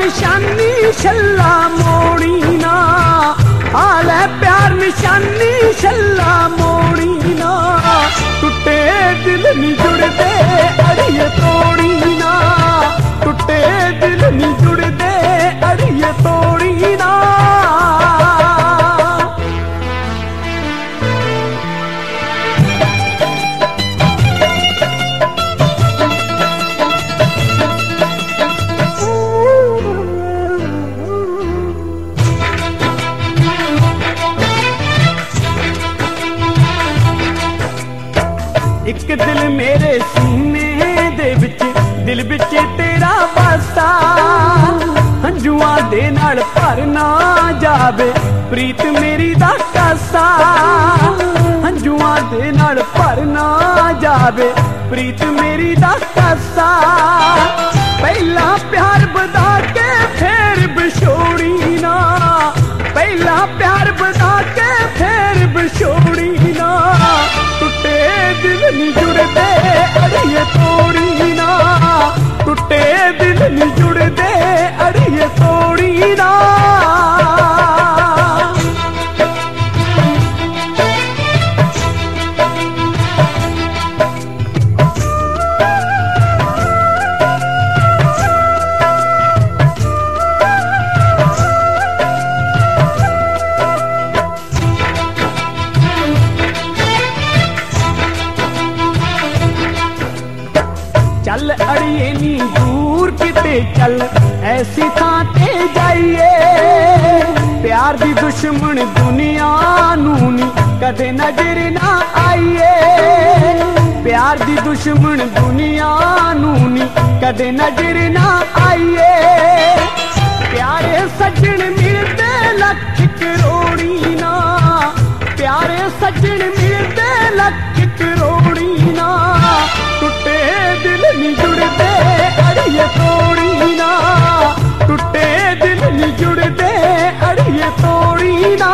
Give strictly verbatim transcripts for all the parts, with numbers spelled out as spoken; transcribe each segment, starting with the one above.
निशानी छल्ला मोड़ी ना, हाल है प्यार निशानी छल्ला मोड़ी ना। टूटे दिल नी जुड़दे अड़िए तोड़ी ना, टूटे दिल नी जुड़दे अड़िए तोड़ी ना। एक दिल मेरे सीने दे विच, दिल विच तेरा वास्ता, हंजुआं दे नाल भर ना जावे प्रीत मेरी दा कासा। हंजुआं दे नाल भर ना जावे प्रीत मेरी दा कासा। पहला प्यार बता के फिर बिछोड़ी ना, पहला प्यार बता के फिर बिछोड़ी ना। टूटे दिल नी जुड़दे अड़िए तोड़ी ना, टूटे दिल नी जुड़दे अड़िए तोड़ी ना। चल अड़िए नी दूर किते चल, ऐसी थां ते जाइए। प्यार दी दुश्मन दुनिया नू नी कदे नजर ना आइए। प्यार दी दुश्मन दुनिया नू नी कदे नजर ना आइए। प्यारे सज्जन मिलते लख करोड़ी ना, प्यारे सज्जन मिलते लख करोड़ी ना। टूटे दिल नी जुड़दे अड़िए तोड़ी ना, टूटे दिल नी जुड़दे अड़िए तोड़ी ना।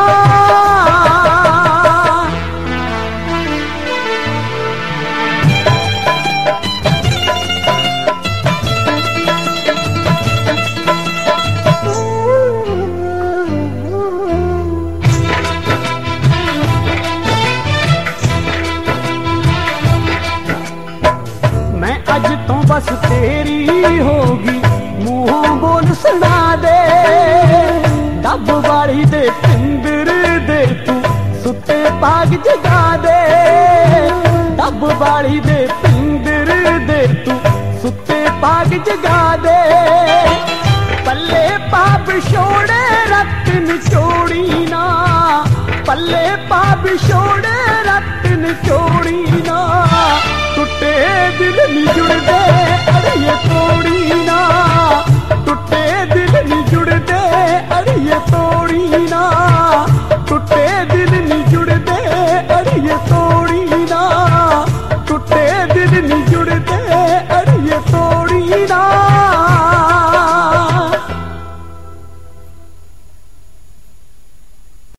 अज तो बस तेरी होगी मुंहों बोल सुना दे। डब वाली दे पिंदर दे तू सुते पाग जगा दे। डब वाली दे पिंदर दे तू सुते पाग जगा दे। पल्ले पाप छोड़े रतन चोड़ी ना, पल्ले पाप छोड़े रतन चोड़ी ना। टूटे दिल नी जुड़दे